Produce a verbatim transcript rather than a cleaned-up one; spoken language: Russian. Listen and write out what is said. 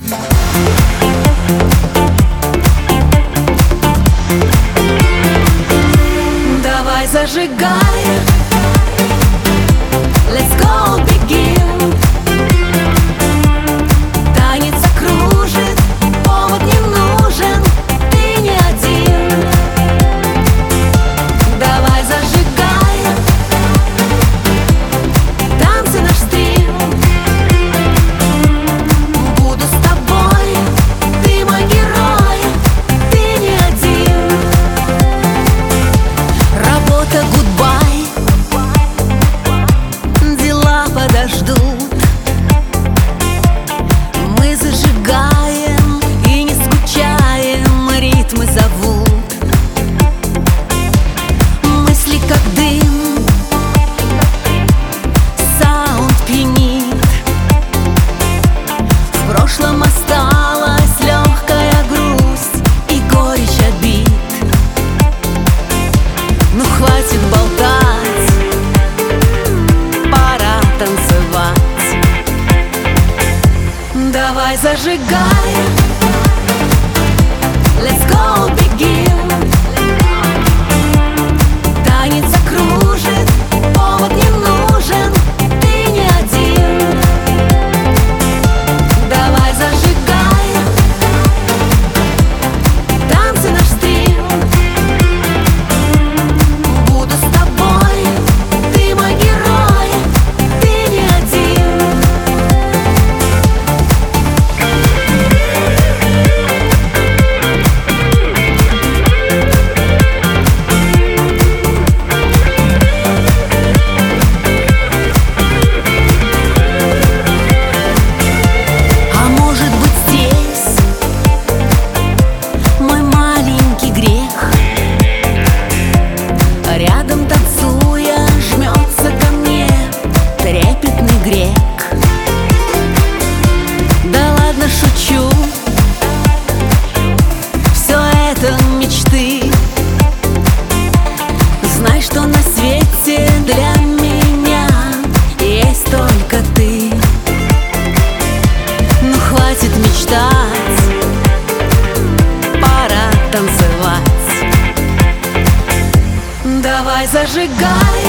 Давай зажигай, let's go begin. Танец окружит, повод не нужен, ты не один. Давай зажигай, танцы наш стрим. Буду с тобой, ты мой герой, ты не один. Работа гудбай, дела подождут. Мы зажигаем и не скучаем, ритмы зовут. Мысли как дым, саунд пьянит. В прошлом осталась легкая грусть и горечь обид. Ну хватит болтать, пора танцевать. Давай зажигай, let's go begin. Танец окружит, повод не нужен, ты не один. Давай зажигай, танцы наш стрим. Буду с тобой, ты мой герой, ты не один. А может быть здесь мой маленький грех? Рядом танцуя жмется ко мне трепетный грек. Да ладно, шучу, все это мечты. Знай, что на свете для меня есть только ты. Ну хватит мечтать, пора танцевать. Давай зажигай,